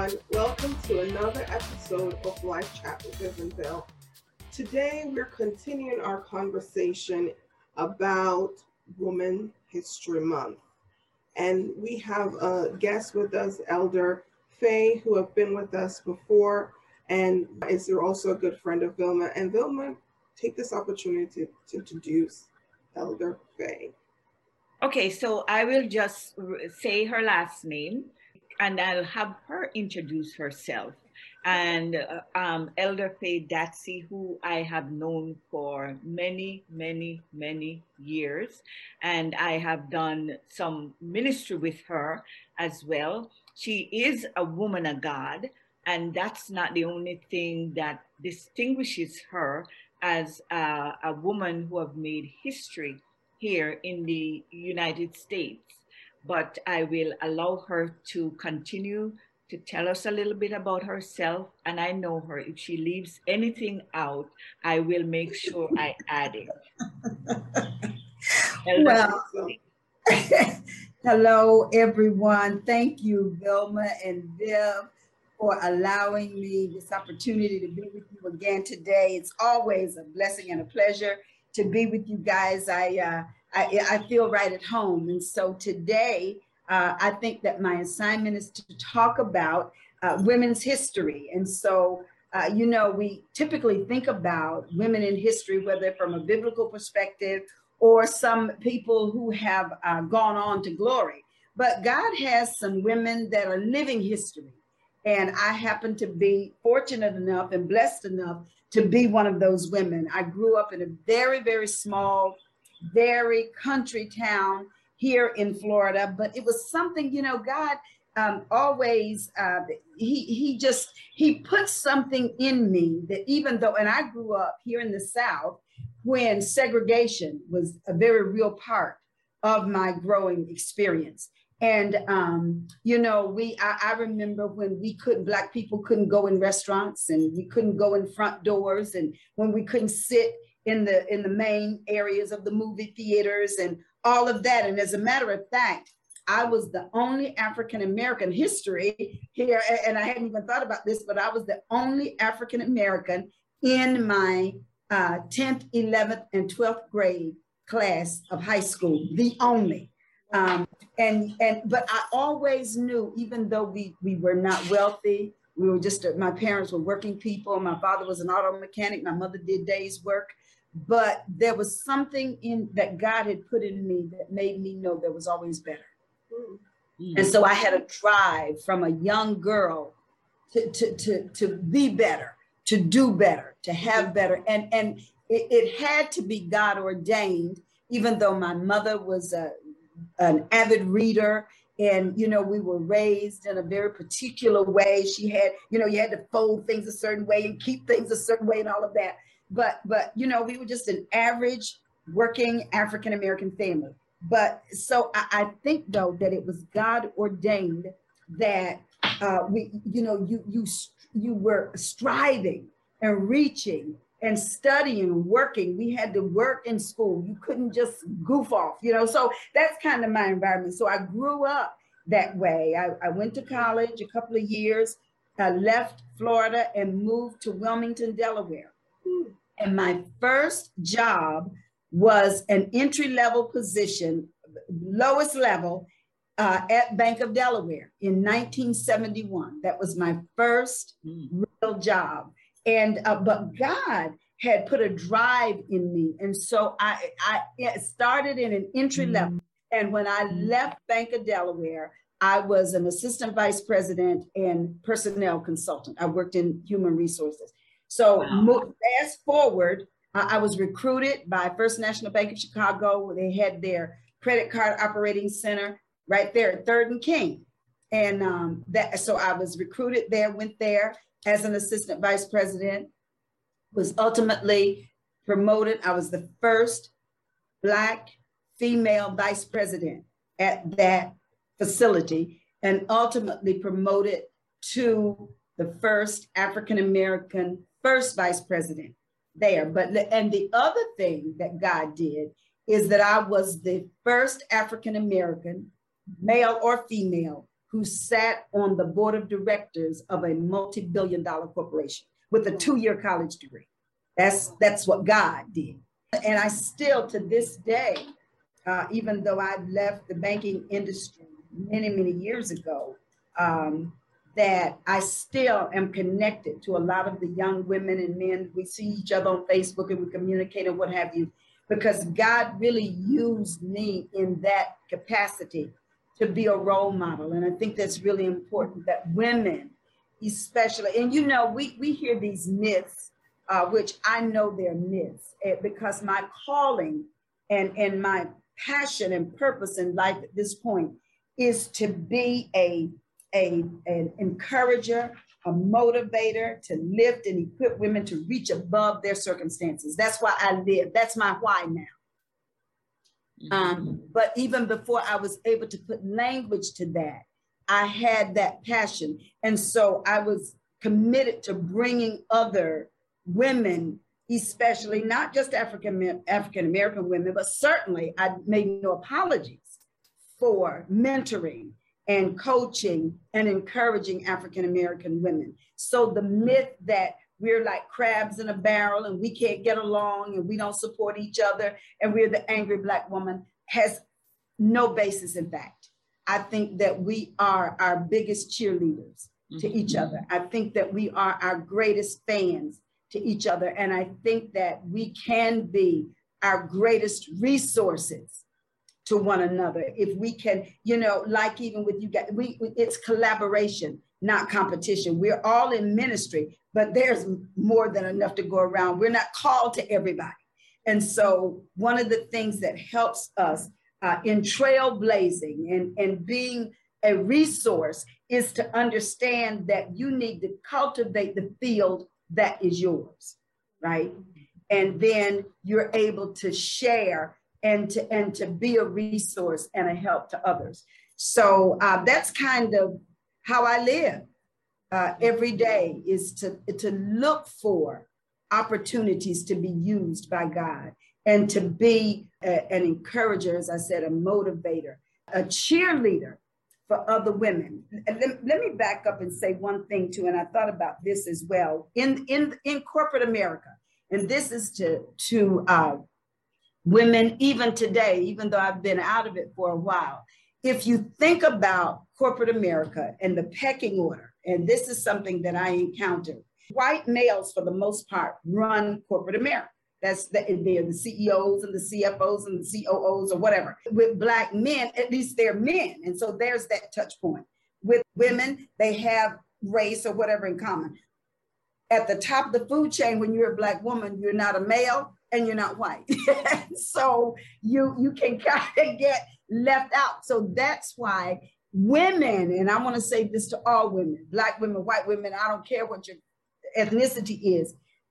everyone. Welcome to another episode of Life Chat with Viv and Bill. Today, we're continuing our conversation about Women History Month. And we have a guest with us, Elder Faye, who have been with us before, and is also a good friend of Vilma. And Vilma, take this opportunity to introduce Elder Faye. Okay, so I will just say her last name and I'll have her introduce herself. And Elder Faye Datsy, who I have known for many, many, many years. And I have done some ministry with her as well. She is a woman of God, and that's not the only thing that distinguishes her as a woman who have made history here in the United States. But I will allow her to continue to tell us a little bit about herself. And I know her. If she leaves anything out, I will make sure I add it. Well, hello, everyone. Thank you, Vilma and Viv, for allowing me this opportunity to be with you again today. It's always a blessing and a pleasure to be with you guys. I feel right at home. And so today, I think that my assignment is to talk about women's history. And so, we typically think about women in history, whether from a biblical perspective or some people who have gone on to glory. But God has some women that are living history. And I happen to be fortunate enough and blessed enough to be one of those women. I grew up in a very, very small, very country town here in Florida, but it was something, God always, he put something in me that even though, and I grew up here in the South when segregation was a very real part of my growing experience. And, I remember when Black people couldn't go in restaurants and we couldn't go in front doors, and when we couldn't sit in the main areas of the movie theaters and all of that. And as a matter of fact, I was the only African-American history here, and I hadn't even thought about this, but I was the only African-American in my 10th, 11th, and 12th grade class of high school, the only. But I always knew, even though we were not wealthy, we were just, my parents were working people. My father was an auto mechanic. My mother did days work, but there was something in that God had put in me that made me know there was always better. Mm-hmm. And so I had a drive from a young girl to be better, to do better, to have better. And it had to be God ordained, even though my mother was an avid reader. And, we were raised in a very particular way. She had, you had to fold things a certain way and keep things a certain way and all of that. But we were just an average working African-American family. But so I think, though, that it was God ordained that you were striving and reaching and studying, working. We had to work in school. You couldn't just goof off, so that's kind of my environment. So I grew up that way. I went to college a couple of years. I left Florida and moved to Wilmington, Delaware. And my first job was an entry-level position, lowest level, at Bank of Delaware in 1971. That was my first real job. And but God had put a drive in me. And so I started in an entry level. And when I left Bank of Delaware, I was an assistant vice president and personnel consultant. I worked in human resources. So fast forward, I was recruited by First National Bank of Chicago, where they had their credit card operating center right there at 3rd and King. And so I was recruited there, went there as an assistant vice president, was ultimately promoted. I was the first Black female vice president at that facility, and ultimately promoted to the first African-American first vice president there. And the other thing that God did is that I was the first African-American, male or female, who sat on the board of directors of a multi-billion-dollar corporation with a 2-year college degree. That's what God did. And I still, to this day, even though I've left the banking industry many, many years ago, that I still am connected to a lot of the young women and men. We see each other on Facebook and we communicate and what have you, because God really used me in that capacity to be a role model. And I think that's really important that women, especially, and you know, we hear these myths, which I know they're myths, because my calling and my passion and purpose in life at this point is to be an encourager, a motivator, to lift and equip women to reach above their circumstances. That's why I live. That's my why now. But even before I was able to put language to that, I had that passion. And so I was committed to bringing other women, especially not just African-American women, but certainly I made no apologies for mentoring and coaching and encouraging African-American women. So the myth that we're like crabs in a barrel and we can't get along and we don't support each other and we're the angry Black woman has no basis in fact. I think that we are our biggest cheerleaders to each other. I think that we are our greatest fans to each other. And I think that we can be our greatest resources to one another. If we can, you know, like even with you guys, it's collaboration, not competition. We're all in ministry, but there's more than enough to go around. We're not called to everybody. And so one of the things that helps us in trailblazing and being a resource is to understand that you need to cultivate the field that is yours, right? And then you're able to share and to be a resource and a help to others. So that's kind of how I live every day, is to look for opportunities to be used by God and to be an encourager, as I said, a motivator, a cheerleader for other women. And let me back up and say one thing too, and I thought about this as well. In corporate America, and this is to women even today, even though I've been out of it for a while, if you think about corporate America and the pecking order, and this is something that I encountered, white males for the most part run corporate America. They're the CEOs and the CFOs and the COOs or whatever. With Black men, at least they're men. And so there's that touch point. With women, they have race or whatever in common. At the top of the food chain, when you're a Black woman, you're not a male and you're not white. So you can kind of get left out. So that's why women, and I want to say this to all women, Black women, white women, I don't care what your ethnicity is,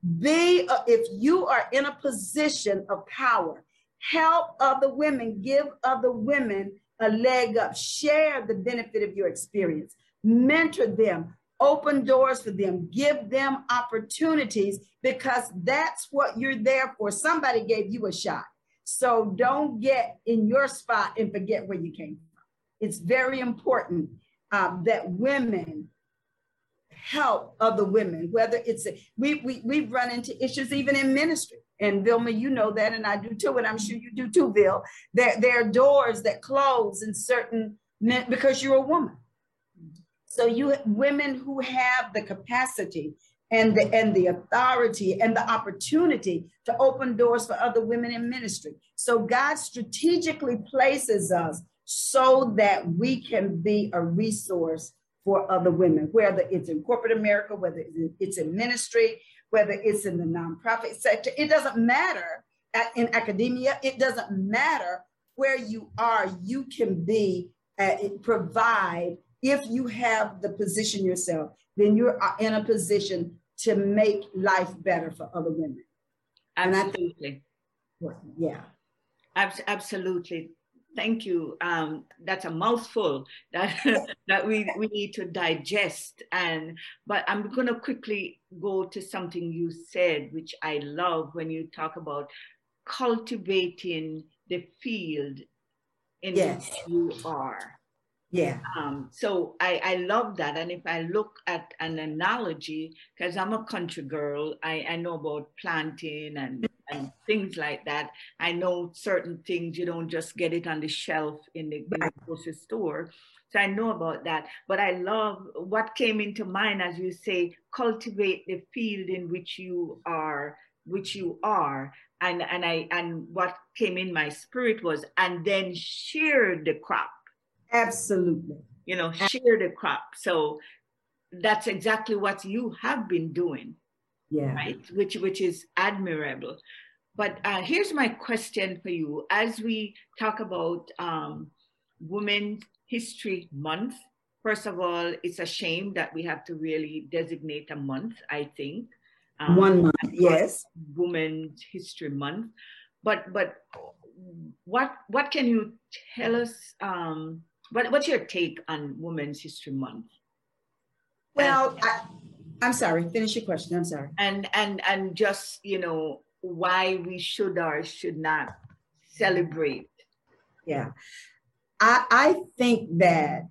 if you are in a position of power, help other women, give other women a leg up, share the benefit of your experience, mentor them, open doors for them, give them opportunities, because that's what you're there for. Somebody gave you a shot. So don't get in your spot and forget where you came from. It's very important that women help other women, whether it's we've run into issues even in ministry. And Vilma, you know that, and I do too, and I'm sure you do too, Vil. There are doors that close in certain men because you're a woman. So women who have the capacity and the authority and the opportunity to open doors for other women in ministry. So God strategically places us so that we can be a resource for other women, whether it's in corporate America, whether it's in ministry, whether it's in the nonprofit sector. It doesn't matter in academia. It doesn't matter where you are. You can provide. If you have the position yourself, then you're in a position to make life better for other women. Absolutely. And I think, yeah. Absolutely. Thank you. That's a mouthful that we need to digest. But I'm going to quickly go to something you said, which I love, when you talk about cultivating the field in which you are. Yeah. So I love that. And if I look at an analogy, because I'm a country girl, I know about planting and things like that. I know certain things, you don't just get it on the shelf in the grocery store. So I know about that. But I love what came into mind as you say, cultivate the field in which you are, and what came in my spirit was, and then share the crop. Absolutely. Share the crop. So that's exactly what you have been doing. Yeah. Right? Which is admirable. But here's my question for you. As we talk about Women's History Month, first of all, it's a shame that we have to really designate a month, I think. 1 month, yes. Women's History Month. But what can you tell us? What's your take on Women's History Month? Well, I'm sorry. Finish your question. I'm sorry. And just why we should or should not celebrate. Yeah, I think that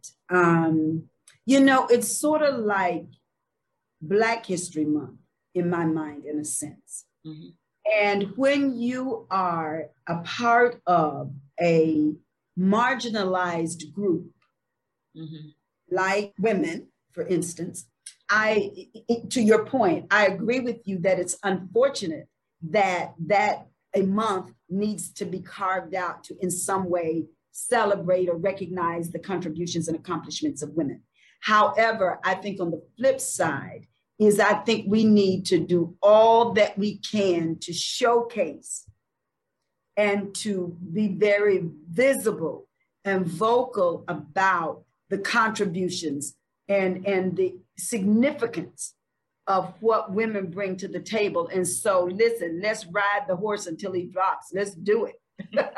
it's sort of like Black History Month in my mind, in a sense. Mm-hmm. And when you are a part of a marginalized group, mm-hmm. like women, for instance, to your point, I agree with you that it's unfortunate that a month needs to be carved out to in some way celebrate or recognize the contributions and accomplishments of women. However, I think on the flip side is I think we need to do all that we can to showcase and to be very visible and vocal about the contributions and the significance of what women bring to the table. And so, listen, let's ride the horse until he drops. Let's do it.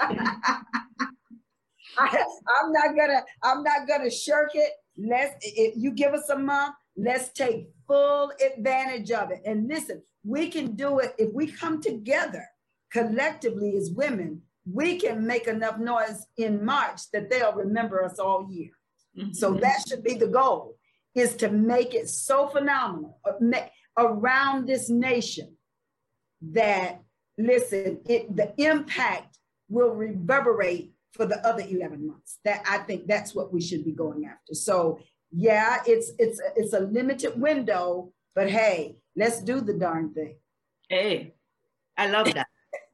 I'm not gonna shirk it. If you give us a month, let's take full advantage of it. And listen, we can do it if we come together collectively as women. We can make enough noise in March that they'll remember us all year. Mm-hmm. So that should be the goal, is to make it so phenomenal around this nation that, listen, the impact will reverberate for the other 11 months. That I think that's what we should be going after. So yeah, it's a limited window, but hey, let's do the darn thing. Hey, I love that.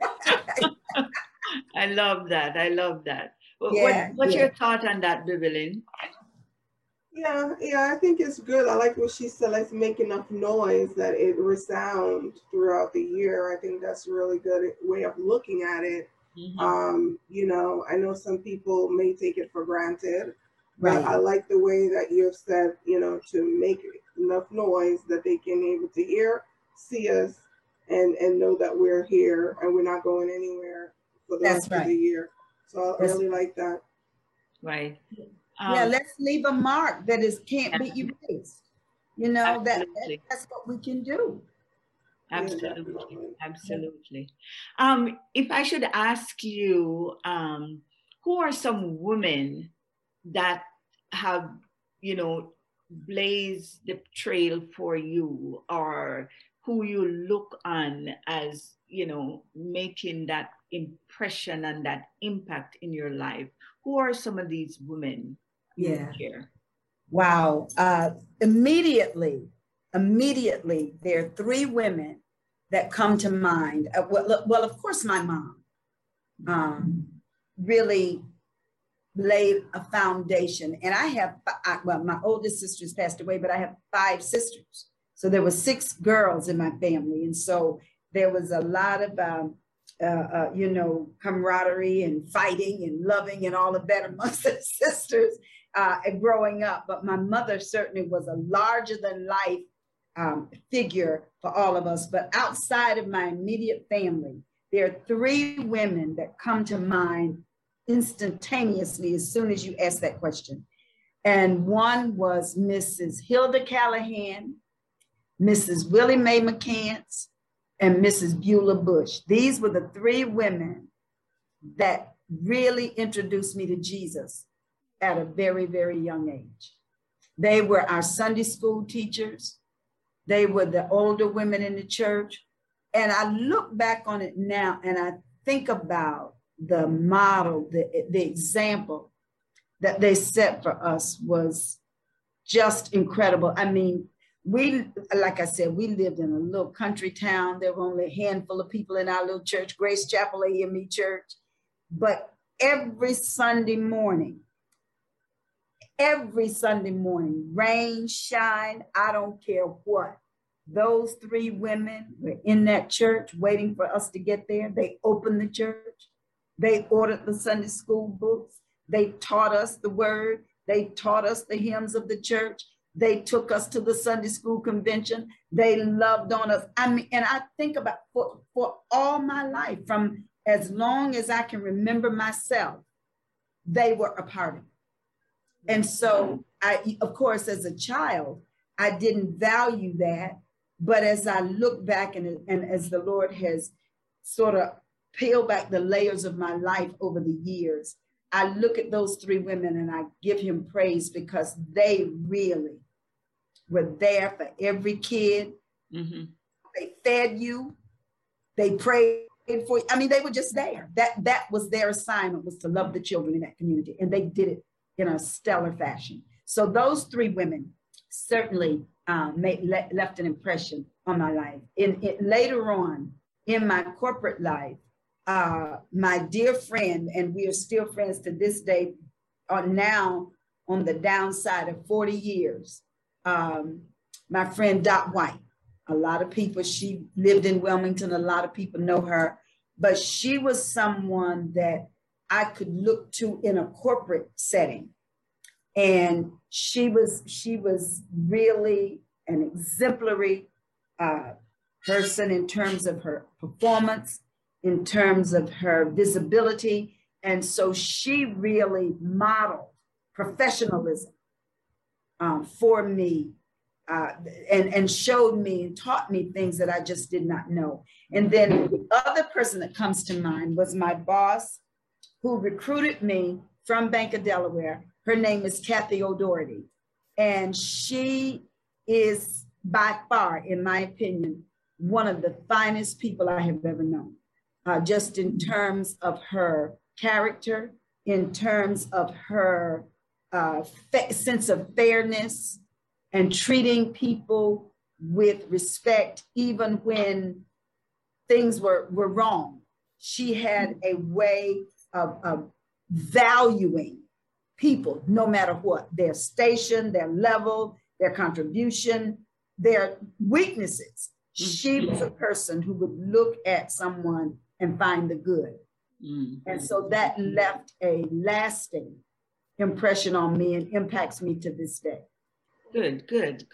I love that. What's your thought on that, Vivian? Yeah, I think it's good. I like what she said, let's make enough noise that it resounds throughout the year. I think that's a really good way of looking at it. Mm-hmm. I know some people may take it for granted, but I like the way that you've said, to make enough noise that they can be able to hear, see us, and know that we're here and we're not going anywhere for the rest of the year. So I really like that. Right. Let's leave a mark that can't be erased. That's what we can do. Absolutely. If I should ask you, who are some women that have, blazed the trail for you, or who you look on as, making that impression and that impact in your life? Who are some of these women? Here? Wow. Immediately, there are 3 women that come to mind. Well, of course, my mom really laid a foundation. And I have, my oldest sister has passed away, but I have 5 sisters. So there were 6 girls in my family. And so there was a lot of, camaraderie and fighting and loving and all of that amongst the sisters growing up. But my mother certainly was a larger than life figure for all of us. But outside of my immediate family, there are 3 women that come to mind instantaneously as soon as you ask that question. And one was Mrs. Hilda Callahan, Mrs. Willie Mae McCants, and Mrs. Beulah Bush. These were the 3 women that really introduced me to Jesus at a very, very young age. They were our Sunday school teachers. They were the older women in the church. And I look back on it now and I think about the model, the example that they set for us was just incredible. I mean, like I said, we lived in a little country town. There were only a handful of people in our little church, Grace Chapel AME Church. But every Sunday morning, rain, shine, I don't care what, those three women were in that church waiting for us to get there. They opened the church. They ordered the Sunday school books. They taught us the word. They taught us the hymns of the church. They took us to the Sunday school convention. They loved on us. I mean, and I think about for all my life, from as long as I can remember myself, they were a part of it. And so I, of course, as a child, I didn't value that. But as I look back and as the Lord has sort of peeled back the layers of my life over the years, I look at those three women and I give him praise because they really were there for every kid. Mm-hmm. They fed you. They prayed for you. I mean, they were just there. That was their assignment, was to love the children in that community. And they did it in a stellar fashion. So those three women certainly left an impression on my life. Later on in my corporate life, my dear friend, and we are still friends to this day, are now on the downside of 40 years, my friend Dot White. A lot of people, she lived in Wilmington, a lot of people know her, but she was someone that I could look to in a corporate setting. And she was really an exemplary person in terms of her performance, in terms of her visibility. And so she really modeled professionalism for me and showed me and taught me things that I just did not know. And then the other person that comes to mind was my boss who recruited me from Bank of Delaware. Her name is Kathy O'Doherty. And she is by far, in my opinion, one of the finest people I have ever known. Just in terms of her character, in terms of her sense of fairness and treating people with respect, even when things were wrong. She had a way of valuing people, no matter what, their station, their level, their contribution, their weaknesses. She was a person who would look at someone and find the good. And so that left a lasting impression on me and impacts me to this day. Good.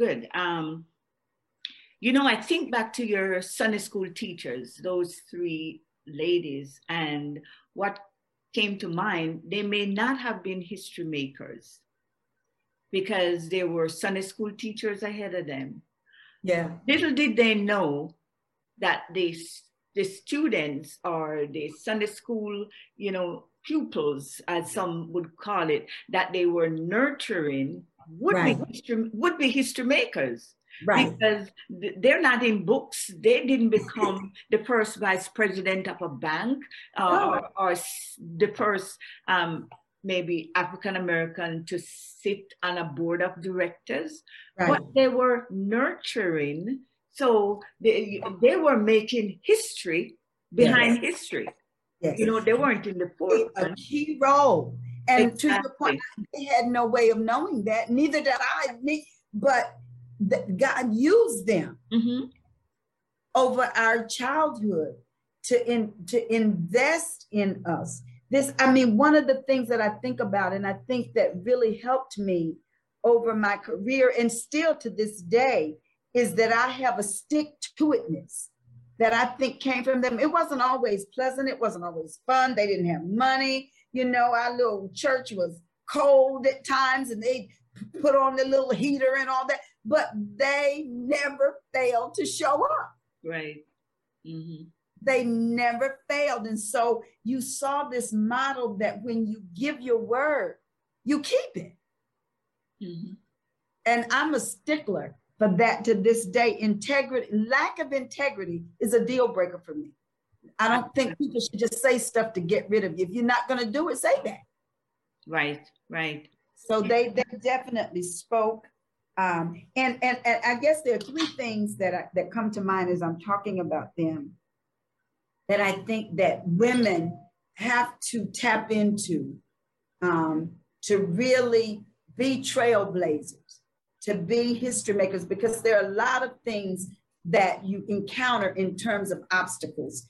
You know, I think back to your Sunday school teachers, those three ladies, and what came to mind, they may not have been history makers because they were Sunday school teachers ahead of them. Yeah. Little did they know that the students or the Sunday school, pupils, as some would call it, that they were nurturing would be history makers. Right. Because they're not in books. They didn't become the first vice president of a bank or the first maybe African-American to sit on a board of directors, but they were nurturing. So they were making history behind history. Yes. They weren't in the forefront. A key role. And to your point, they had no way of knowing that, neither did I, but God used them over our childhood to invest in us. One of the things that I think about, and I think that really helped me over my career and still to this day, is that I have a stick-to-itness that I think came from them. It wasn't always pleasant. It wasn't always fun. They didn't have money. Our little church was cold at times and they put on the little heater and all that, but they never failed to show up. Right. Mm-hmm. They never failed. And so you saw this model that when you give your word, you keep it. Mm-hmm. And I'm a stickler for that to this day. Integrity, lack of integrity is a deal breaker for me. I don't think people should just say stuff to get rid of you. If you're not going to do it, say that. Right, right. So they definitely spoke. And I guess there are three things that come to mind as I'm talking about them, that I think that women have to tap into, to really be trailblazers, to be history makers, because there are a lot of things that you encounter in terms of obstacles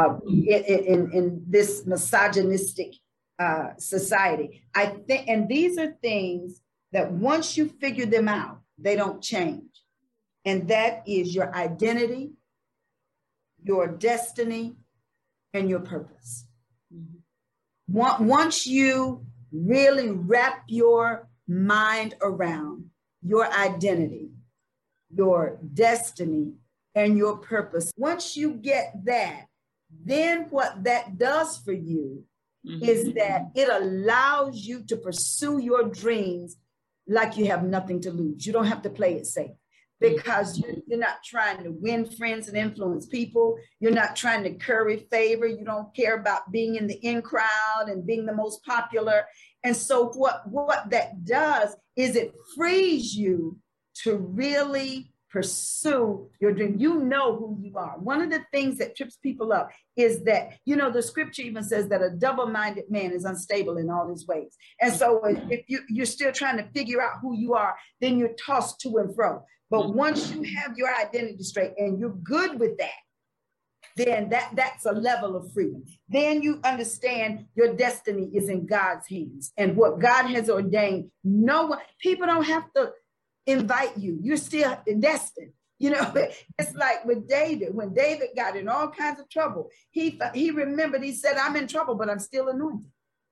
in this misogynistic society. I think, and these are things that once you figure them out, they don't change. And that is your identity, your destiny, and your purpose. Mm-hmm. Once you really wrap your mind around your identity, your destiny, and your purpose, once you get that, then what that does for you is that it allows you to pursue your dreams like you have nothing to lose. You don't have to play it safe, because you're not trying to win friends and influence people. You're not trying to curry favor. You don't care about being in the in crowd and being the most popular. And so what that does is it frees you to really pursue your dream. You know who you are. One of the things that trips people up is that, the scripture even says that a double-minded man is unstable in all his ways. And so if you're still trying to figure out who you are, then you're tossed to and fro. But once you have your identity straight and you're good with that, then that's a level of freedom. Then you understand your destiny is in God's hands, and what God has ordained. People don't have to invite you. You're still destined. It's like with David. When David got in all kinds of trouble, he remembered, he said, I'm in trouble, but I'm still anointed.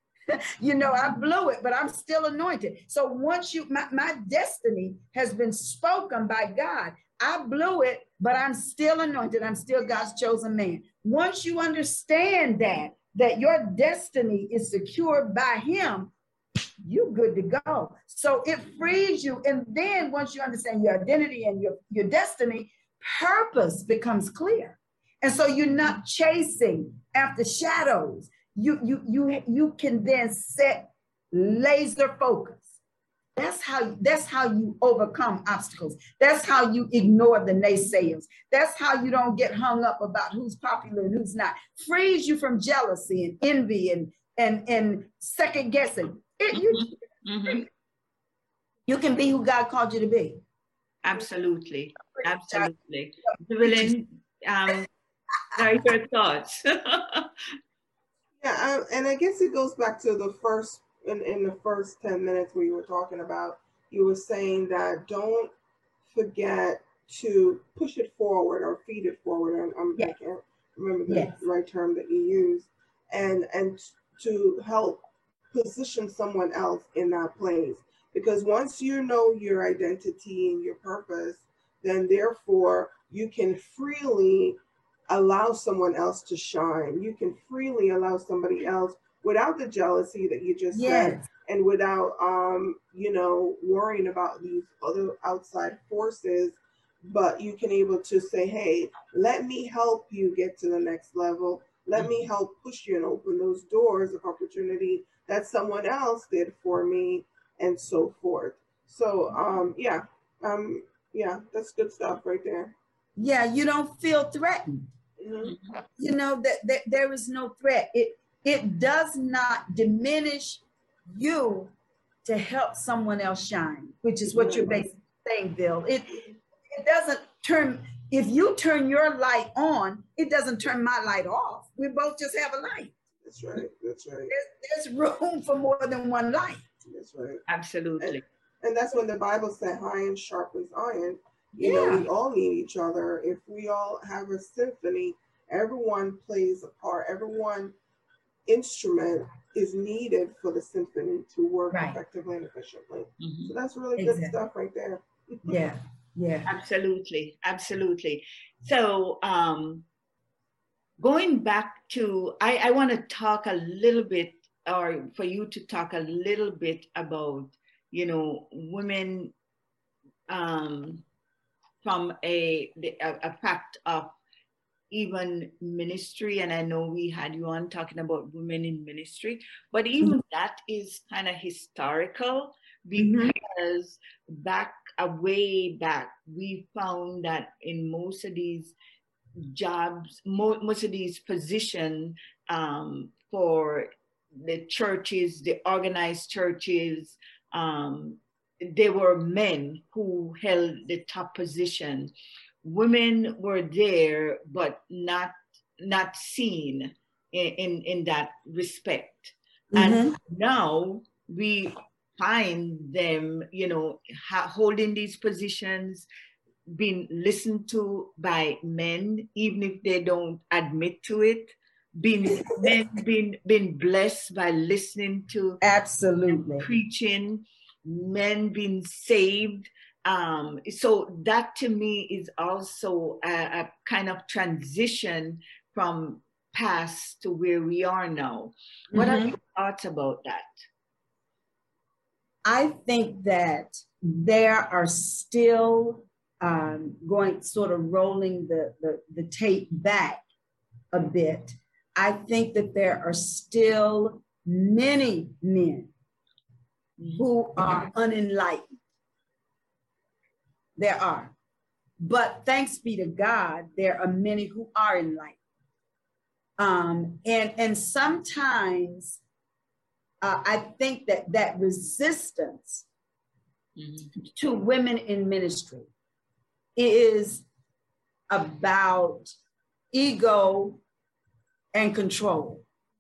I blew it, but I'm still anointed. So once my destiny has been spoken by God. I blew it, but I'm still anointed. I'm still God's chosen man. Once you understand that your destiny is secured by him, you're good to go. So it frees you. And then once you understand your identity and your destiny, purpose becomes clear. And so you're not chasing after shadows. You can then set laser focus. That's how you overcome obstacles. That's how you ignore the naysayers. That's how you don't get hung up about who's popular and who's not. Frees you from jealousy and envy and second guessing. You can be who God called you to be. Absolutely. Evelyn, what are your thoughts? Yeah, and I guess it goes back to the first, in the first 10 minutes where you were talking about, you were saying that don't forget to push it forward or feed it forward. I can't remember the right term that you used, and to help position someone else in that place. Because once you know your identity and your purpose, then therefore you can freely allow someone else to shine. You can freely allow somebody else without the jealousy that you just said, and without worrying about these other outside forces, but you can able to say, hey, let me help you get to the next level. Let me help push you and open those doors of opportunity that someone else did for me, and so forth. So that's good stuff right there. Yeah, you don't feel threatened. That there is no threat. It does not diminish you to help someone else shine, which is what you're basically saying, Bill. It doesn't turn, if you turn your light on, it doesn't turn my light off. We both just have a light. That's right. There's room for more than one light. That's right. Absolutely. And that's when the Bible said iron sharpens iron. We all need each other. If we all have a symphony, everyone plays a part. Everyone instrument is needed for the symphony to work effectively and efficiently. So that's really good stuff right there. Yeah. Absolutely. So going back to, I want to talk a little bit or for you to talk a little bit about, you know, women from a fact of even ministry. And I know we had you on talking about women in ministry, but even that is kind of historical, because way back, we found that in most of these jobs, most of these positions for the churches, the organized churches, they were men who held the top position. Women were there, but not seen in that respect. And now we find them, you know, holding these positions, being listened to by men, even if they don't admit to it. Men being blessed by listening to Absolutely preaching, men being saved. So that to me is also a kind of transition from past to where we are now. What are your thoughts about that? I think that there are still rolling the tape back a bit. I think that there are still many men who are unenlightened. There are. But thanks be to God, there are many who are enlightened. And sometimes I think that resistance to women in ministry is about ego and control.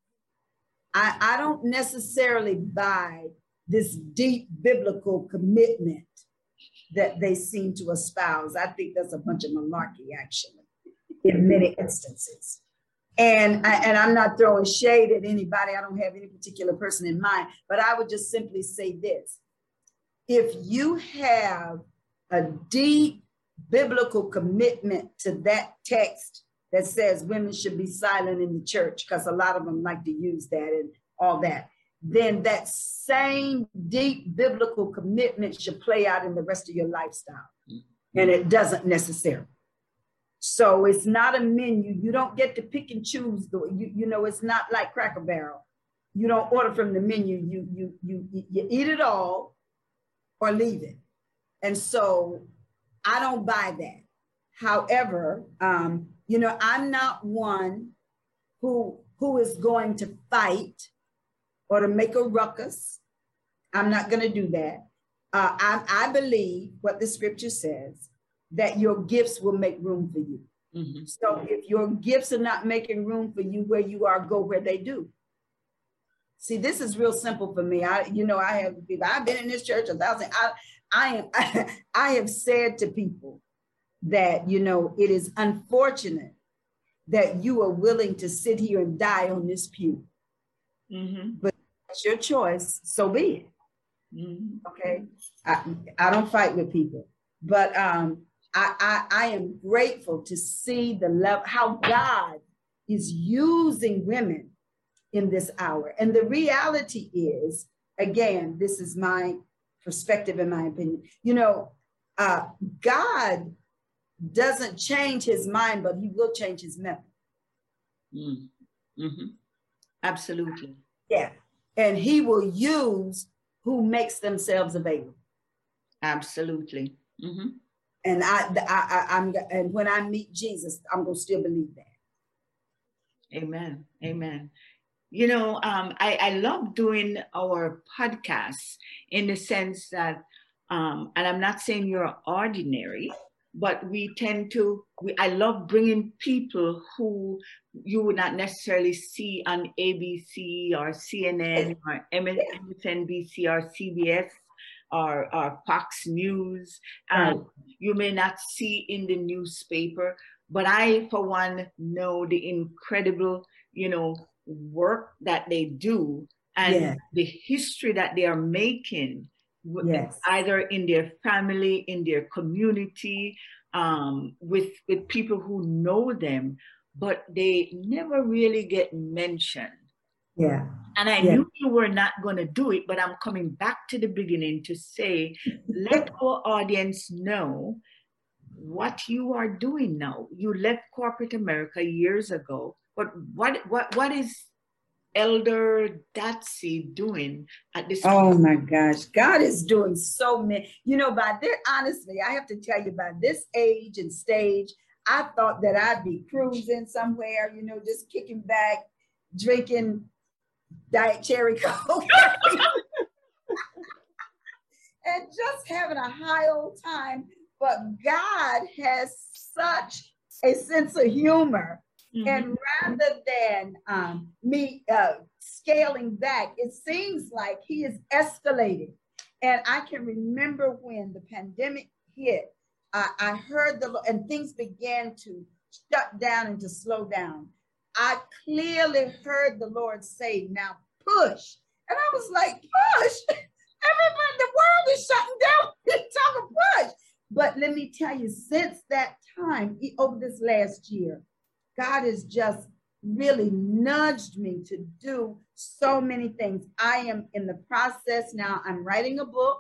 I don't necessarily buy this deep biblical commitment that they seem to espouse. I think that's a bunch of malarkey, actually, in many instances. And I'm not throwing shade at anybody. I don't have any particular person in mind, but I would just simply say this. If you have a deep biblical commitment to that text that says women should be silent in the church, because a lot of them like to use that and all that, then that same deep biblical commitment should play out in the rest of your lifestyle. And it doesn't necessarily. So it's not a menu. You don't get to pick and choose. You know, it's not like Cracker Barrel. You don't order from the menu. You eat it all or leave it. And so I don't buy that. However, you know, I'm not one who is going to fight or to make a ruckus. I'm not going to do that. I believe what the scripture says, that your gifts will make room for you. So if your gifts are not making room for you where you are, go where they do. See, this is real simple for me. I've been in this church 1,000. I have said to people that, you know, it is unfortunate that you are willing to sit here and die on this pew. But it's your choice, so be it. Okay, I don't fight with people, but I am grateful to see the level, how God is using women in this hour. And the reality is, again, this is my perspective and my opinion, you know, God doesn't change his mind, but he will change his method. Absolutely. Yeah. And he will use who makes themselves available. Absolutely. And and when I meet Jesus, I'm going to still believe that. Amen. Amen. You know, I love doing our podcasts in the sense that, and I'm not saying you're ordinary, but I love bringing people who you would not necessarily see on ABC or CNN or MSNBC or CBS or Fox News. You may not see in the newspaper, but I, for one, know the incredible, you know, work that they do and the history that they are making, either in their family, in their community, with people who know them, but they never really get mentioned. Yeah. And I knew you were not going to do it, but I'm coming back to the beginning to say, let our audience know what you are doing now. You left corporate America years ago, but what is Elder Datsy doing at this point? Oh my gosh, God is doing so many. You know, honestly, I have to tell you, by this age and stage, I thought that I'd be cruising somewhere, you know, just kicking back, drinking Diet Cherry Coke, and just having a high old time. But God has such a sense of humor. Mm-hmm. And rather than me scaling back, it seems like he is escalating. And I can remember when the pandemic hit, I heard and things began to shut down and to slow down. I clearly heard the Lord say, now push. And I was like, push? Everybody, the world is shutting down. You're talking push. But let me tell you, since that time, over this last year, God has just really nudged me to do so many things. I am in the process now. I'm writing a book.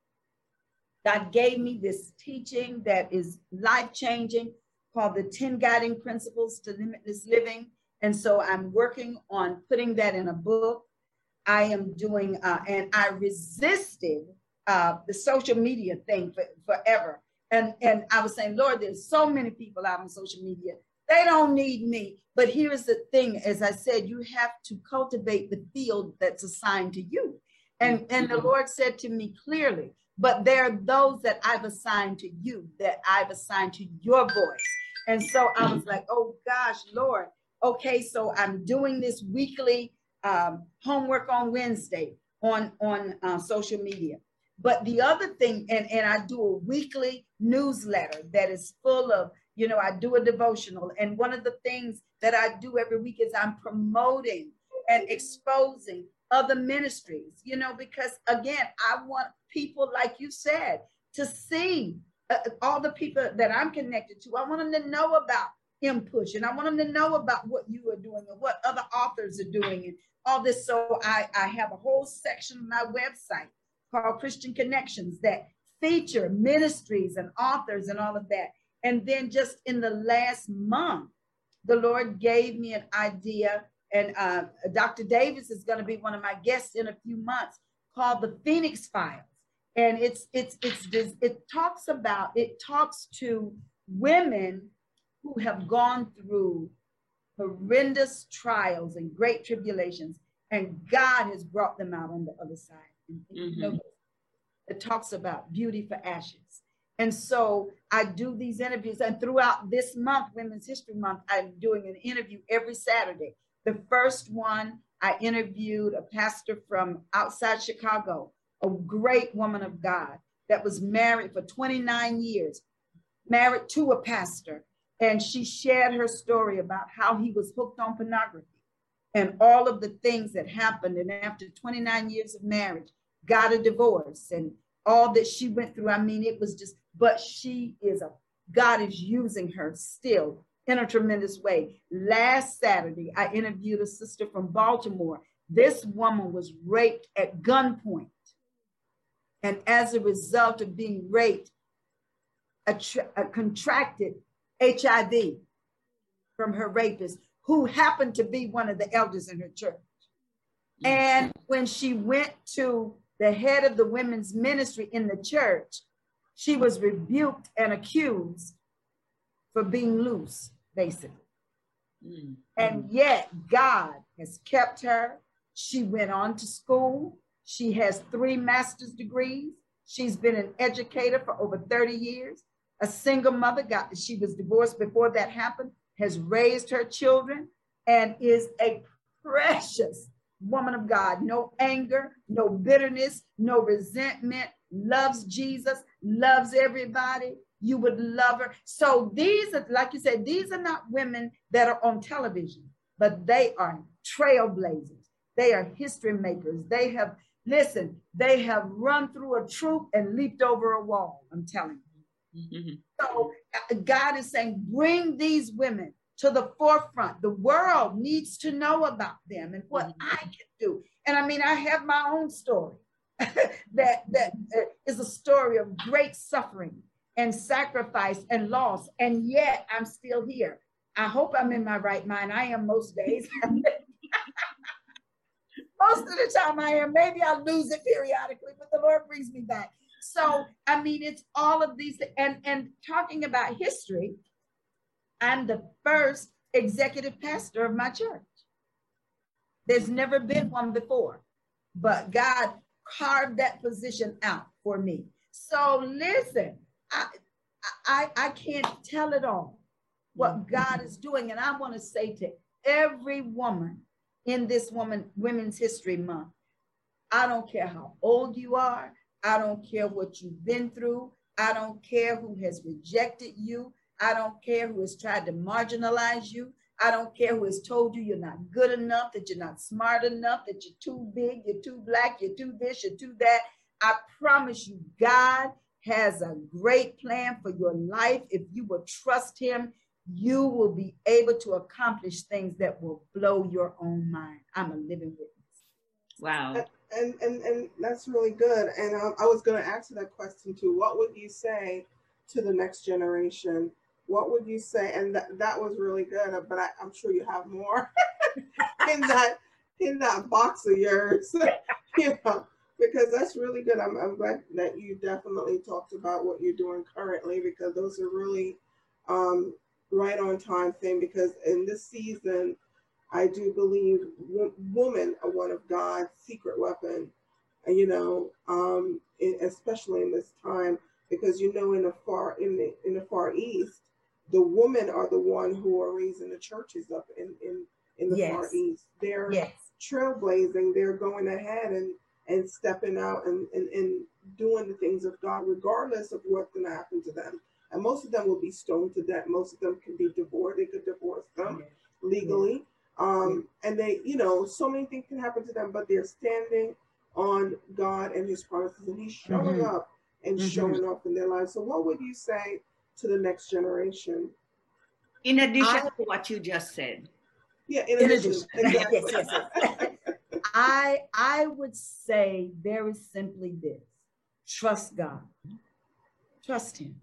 God gave me this teaching that is life-changing called the 10 Guiding Principles to Limitless Living. And so I'm working on putting that in a book. I am doing, and I resisted the social media thing forever. And I was saying, Lord, there's so many people out on social media. They don't need me. But here's the thing, as I said, you have to cultivate the field that's assigned to you. And the Lord said to me clearly, but there are those that I've assigned to you, that I've assigned to your voice. And so I was like, oh gosh, Lord. Okay, so I'm doing this weekly homework on Wednesday on social media. But the other thing, and I do a weekly newsletter that is full of, you know, I do a devotional. And one of the things that I do every week is I'm promoting and exposing other ministries, you know, because again, I want people, like you said, to see all the people that I'm connected to. I want them to know about InPush, and I want them to know about what you are doing and what other authors are doing and all this. So I have a whole section of my website called Christian Connections that feature ministries and authors and all of that. And then just in the last month, the Lord gave me an idea, and Dr. Davis is going to be one of my guests in a few months, called the Phoenix Files. And it talks to women who have gone through horrendous trials and great tribulations, and God has brought them out on the other side. You know, it talks about beauty for ashes. And so I do these interviews, and throughout this month, Women's History Month, I'm doing an interview every Saturday. The first one, I interviewed a pastor from outside Chicago, a great woman of God that was married for 29 years, married to a pastor. And she shared her story about how he was hooked on pornography and all of the things that happened. And after 29 years of marriage, got a divorce and all that she went through. I mean, it was just, but God is using her still in a tremendous way. Last Saturday, I interviewed a sister from Baltimore. This woman was raped at gunpoint. And as a result of being raped, contracted HIV from her rapist, who happened to be one of the elders in her church. And when she went to the head of the women's ministry in the church, she was rebuked and accused for being loose, basically. And yet God has kept her. She went on to school. She has 3 master's degrees. She's been an educator for over 30 years. A single mother, she was divorced before that happened, has raised her children, and is a precious woman of God. No anger, no bitterness, no resentment, loves Jesus, loves everybody. You would love her. So these are, like you said, these are not women that are on television, but they are trailblazers. They are history makers. They have, listen, they have run through a troop and leaped over a wall, I'm telling you. So God is saying, bring these women to the forefront. The world needs to know about them and what I can do. And I mean, I have my own story that is a story of great suffering and sacrifice and loss. And yet I'm still here. I hope I'm in my right mind. I am most days. Most of the time I am. Maybe I'll lose it periodically, but the Lord brings me back. So, I mean, it's all of these. And talking about history, I'm the first executive pastor of my church. There's never been one before, but God carved that position out for me. So listen, I can't tell it all what God is doing. And I want to say to every woman in this Women's History Month, I don't care how old you are. I don't care what you've been through. I don't care who has rejected you. I don't care who has tried to marginalize you. I don't care who has told you you're not good enough, that you're not smart enough, that you're too big, you're too black, you're too this, you're too that. I promise you, God has a great plan for your life. If you will trust him, you will be able to accomplish things that will blow your own mind. I'm a living witness. Wow. And that's really good. And I was going to ask you that question too. What would you say to the next generation? What would you say? And that was really good, but I'm sure you have more in that box of yours, you know, because that's really good. I'm glad that you definitely talked about what you're doing currently, because those are really right on time thing, because in this season, I do believe women are one of God's secret weapon, you know, especially in this time, because, you know, in the Far East, the women are the one who are raising the churches up in the Yes. Far East. They're Yes. trailblazing. They're going ahead and stepping out and doing the things of God, regardless of what's going to happen to them. And most of them will be stoned to death. Most of them can be divorced. They could divorce them legally. And they, you know, so many things can happen to them, but they're standing on God and his promises, and he's showing up and showing up in their lives. So what would you say to the next generation? In addition to what you just said. Yeah, in addition. Exactly. Yes. I would say very simply this: trust God. Trust him.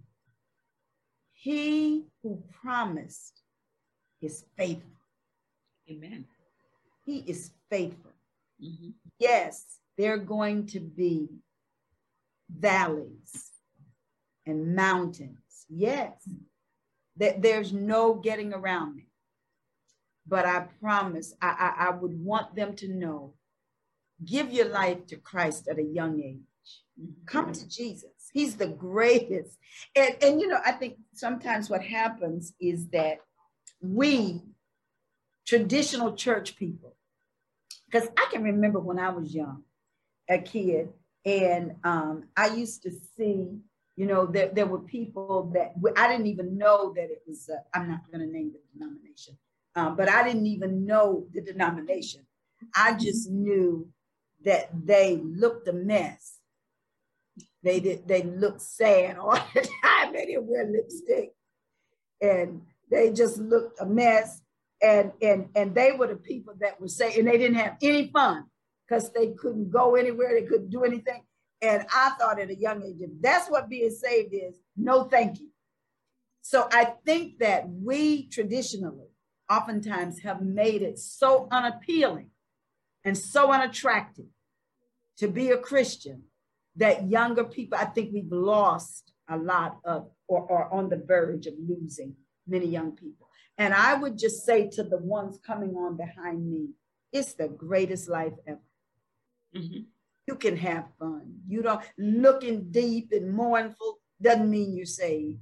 He who promised is faithful. Amen. He is faithful. Yes, there are going to be valleys and mountains. Yes, there's no getting around it. But I promise, I would want them to know, give your life to Christ at a young age. Come to Jesus. He's the greatest. And you know, I think sometimes what happens is that we traditional church people, because I can remember when I was young, a kid, and I used to see, you know, there were people that I didn't even know that it was, I'm not going to name the denomination, but I didn't even know the denomination. I just knew that they looked a mess. They looked sad all the time. They didn't wear lipstick, and they just looked a mess. And they were the people that were saying, and they didn't have any fun because they couldn't go anywhere, they couldn't do anything. And I thought at a young age, if that's what being saved is, no thank you. So I think that we traditionally oftentimes have made it so unappealing and so unattractive to be a Christian that younger people, I think we've lost a lot of, or on the verge of losing many young people. And I would just say to the ones coming on behind me, it's the greatest life ever. You can have fun. You don't, looking deep and mournful doesn't mean you're saved.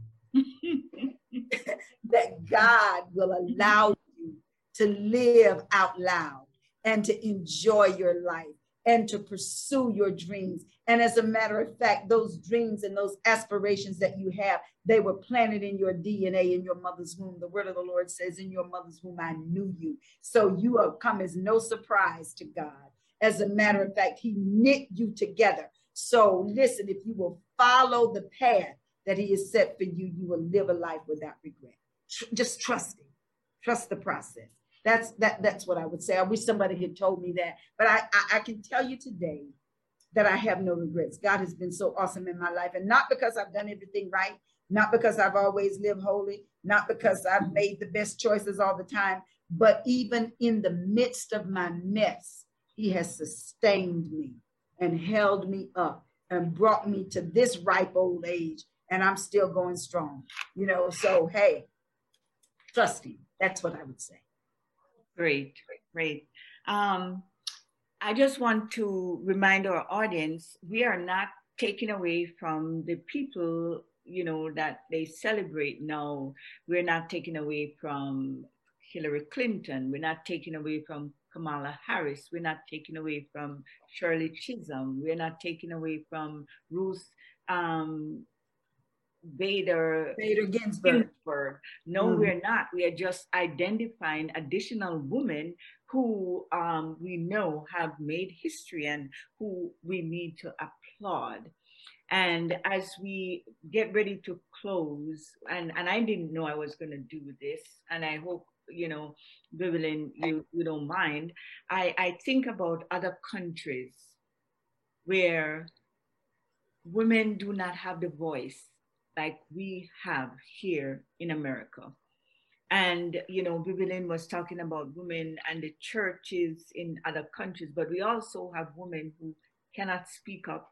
That God will allow you to live out loud and to enjoy your life and to pursue your dreams. And as a matter of fact, those dreams and those aspirations that you have, they were planted in your DNA in your mother's womb. The word of the Lord says, in your mother's womb, I knew you. So you have come as no surprise to God. As a matter of fact, he knit you together. So listen, if you will follow the path that he has set for you, you will live a life without regret. Just trust him. Trust the process. That's what I would say. I wish somebody had told me that, but I can tell you today that I have no regrets. God has been so awesome in my life, and not because I've done everything right, not because I've always lived holy, not because I've made the best choices all the time, but even in the midst of my mess, he has sustained me and held me up and brought me to this ripe old age, and I'm still going strong, you know. So hey, trust him. That's what I would say. Great, great. I just want to remind our audience, we are not taking away from the people, you know, that they celebrate now. We're not taking away from Hillary Clinton. We're not taking away from Kamala Harris. We're not taking away from Shirley Chisholm. We're not taking away from Ruth Bader Ginsburg. No, we're not. We are just identifying additional women who we know have made history and who we need to applaud. And as we get ready to close, and I didn't know I was going to do this, and I hope, you know, Vivian, you don't mind, I think about other countries where women do not have the voice like we have here in America. And, you know, Vivian was talking about women and the churches in other countries, but we also have women who cannot speak up.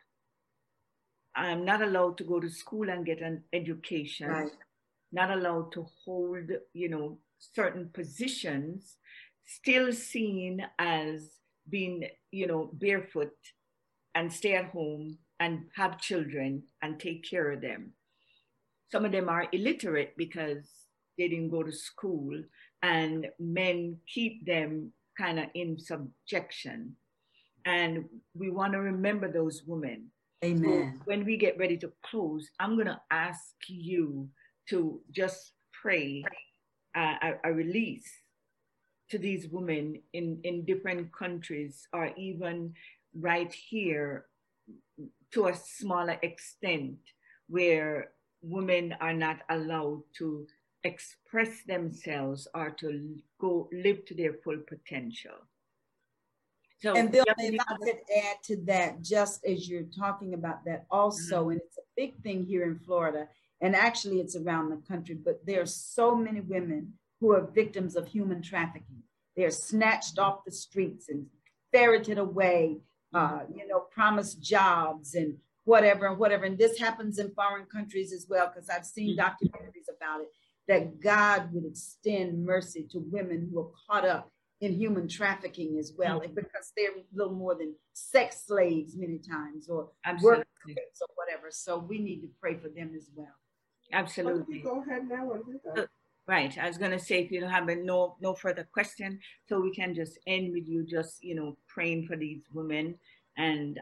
I'm not allowed to go to school and get an education, right. Not allowed to hold, you know, certain positions, still seen as being, you know, barefoot and stay at home and have children and take care of them. Some of them are illiterate because they didn't go to school, and men keep them kind of in subjection. And we want to remember those women. Amen. So when we get ready to close, I'm going to ask you to just pray a release to these women in different countries, or even right here to a smaller extent, where women are not allowed to express themselves or to go live to their full potential. So, and Bill, if I could add to that, just as you're talking about that also, and it's a big thing here in Florida, and actually it's around the country, but there are so many women who are victims of human trafficking. They're snatched off the streets and ferreted away, you know, promised jobs and whatever. And this happens in foreign countries as well, because I've seen documentaries about it, that God would extend mercy to women who are caught up in human trafficking as well, and because they're little more than sex slaves many times, or work slaves or whatever. So we need to pray for them as well. Absolutely. Go ahead now. Right. I was going to say, if you don't have no further question, so we can just end with you just, you know, praying for these women, and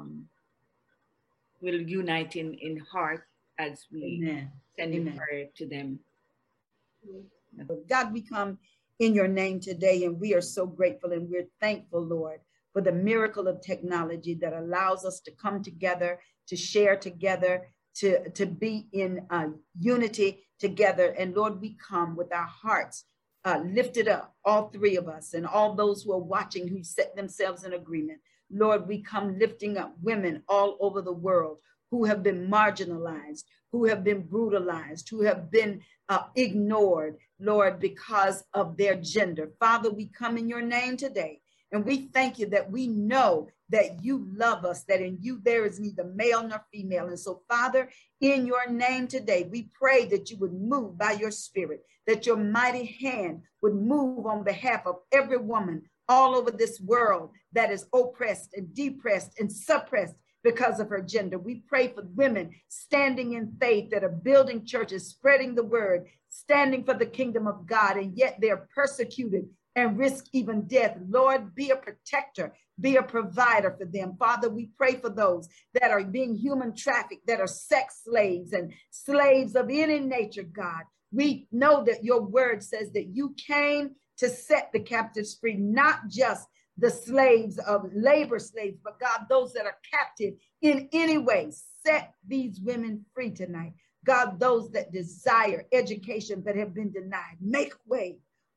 we'll unite in heart as we send prayer to them. God, we come in your name today, and we are so grateful and we're thankful, Lord, for the miracle of technology that allows us to come together, to share together, to be in unity together. And Lord, we come with our hearts lifted up, all three of us, and all those who are watching, who set themselves in agreement. Lord, we come lifting up women all over the world who have been marginalized, who have been brutalized, who have been ignored, Lord, because of their gender. Father, we come in your name today, and we thank you that we know that you love us, that in you there is neither male nor female. And so, Father, in your name today, we pray that you would move by your spirit, that your mighty hand would move on behalf of every woman all over this world that is oppressed and depressed and suppressed because of her gender. We pray for women standing in faith that are building churches, spreading the word, standing for the kingdom of God, and yet they're persecuted and risk even death. Lord, be a protector, be a provider for them. Father, we pray for those that are being human trafficked, that are sex slaves and slaves of any nature, God. We know that your word says that you came to set the captives free, not just the slaves of labor slaves, but God, those that are captive in any way. Set these women free tonight. God, those that desire education but have been denied, make way.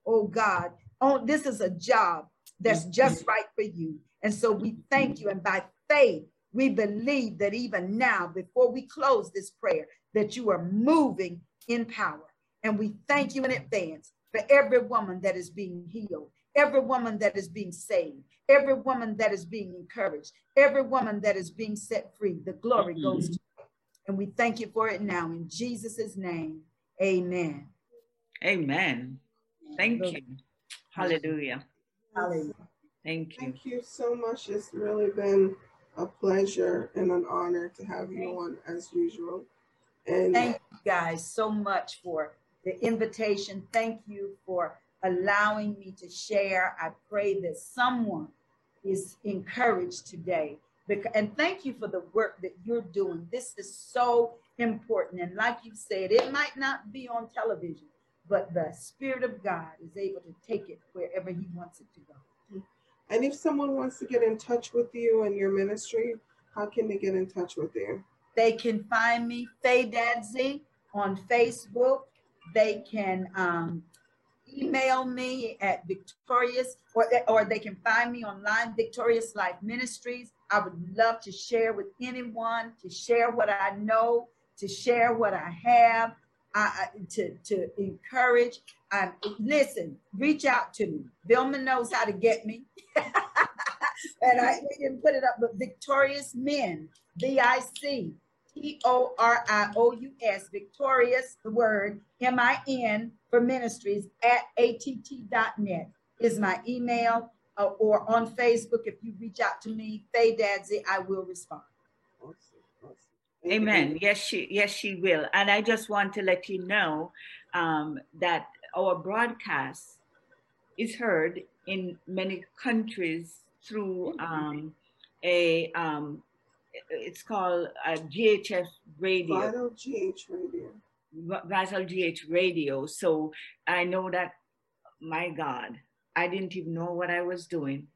oh God, this is a job that's just right for you. And so we thank you. And by faith, we believe that even now, before we close this prayer, that you are moving in power. And we thank you in advance for every woman that is being healed, every woman that is being saved, every woman that is being encouraged, every woman that is being set free. The glory goes to you. And we thank you for it now. In Jesus' name, amen. Amen. Thank you. Hallelujah. Hallelujah. Thank you. Thank you so much. It's really been a pleasure and an honor to have you on as usual. And thank you guys so much for the invitation. Thank you for allowing me to share. I pray that someone is encouraged today. And thank you for the work that you're doing. This is so important. And like you said, it might not be on television, but the Spirit of God is able to take it wherever He wants it to go. And if someone wants to get in touch with you and your ministry, how can they get in touch with you? They can find me, Faye Dadsy, on Facebook. They can email me at Victorious, or they can find me online, Victorious Life Ministries. I would love to share with anyone, to share what I know, to share what I have, to encourage. Listen, reach out to me. Vilma knows how to get me. And we didn't put it up, but Victorious Men, VICTORIOUS, Victorious, the word, MIN for ministries @att.net is my email, or on Facebook. If you reach out to me, Faye Dadsy, I will respond. Awesome. Amen. Yes, she will. And I just want to let you know that our broadcast is heard in many countries through it's called GHF Radio. Vital GH Radio. Vital GH Radio. So I know that, my God, I didn't even know what I was doing.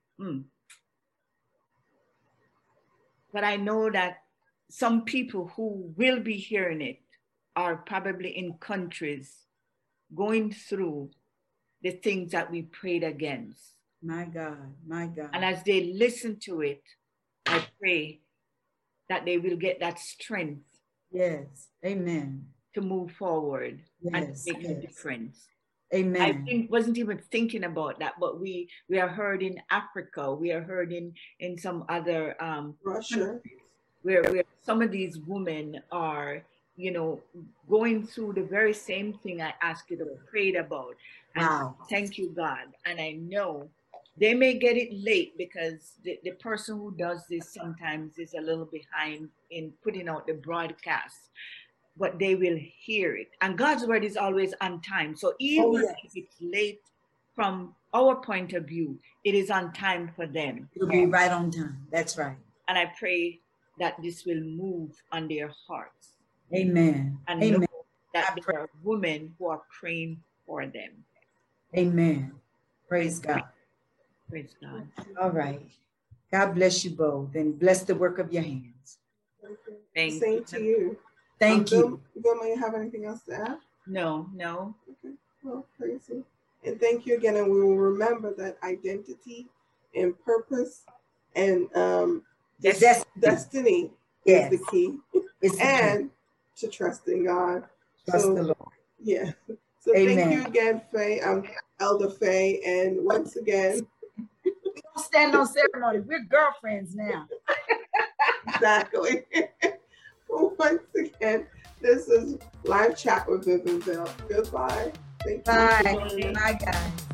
But I know that some people who will be hearing it are probably in countries going through the things that we prayed against. My God, my God. And as they listen to it, I pray that they will get that strength. Yes, amen. To move forward, yes, and make a difference. Amen. I wasn't even thinking about that, but we are heard in Africa. We are heard in some other Russia, where some of these women are, going through the very same thing I asked you to pray about. And wow. Thank you, God. And I know they may get it late because the person who does this sometimes is a little behind in putting out the broadcast, but they will hear it. And God's word is always on time. So even if it's late from our point of view, it is on time for them. It'll be right on time. That's right. And I pray that this will move on their hearts. Amen. And amen. Know that there are women who are praying for them. Amen. Praise God. Praise God. All right. God bless you both and bless the work of your hands. Thank Same you. to you. Thank you. Vilma, you have anything else to add? No. Okay. Well, praise you. And thank you again. And we will remember that identity and purpose and destiny is the key. And to trust in God. Trust the Lord. Yeah. So amen. Thank you again, Faye. I'm Elder Faye. And once again, we don't stand on ceremony. We're girlfriends now. Exactly. Once again, this is Live Chat with Viv and Bill. Goodbye. Thank you. Bye. Bye, guys.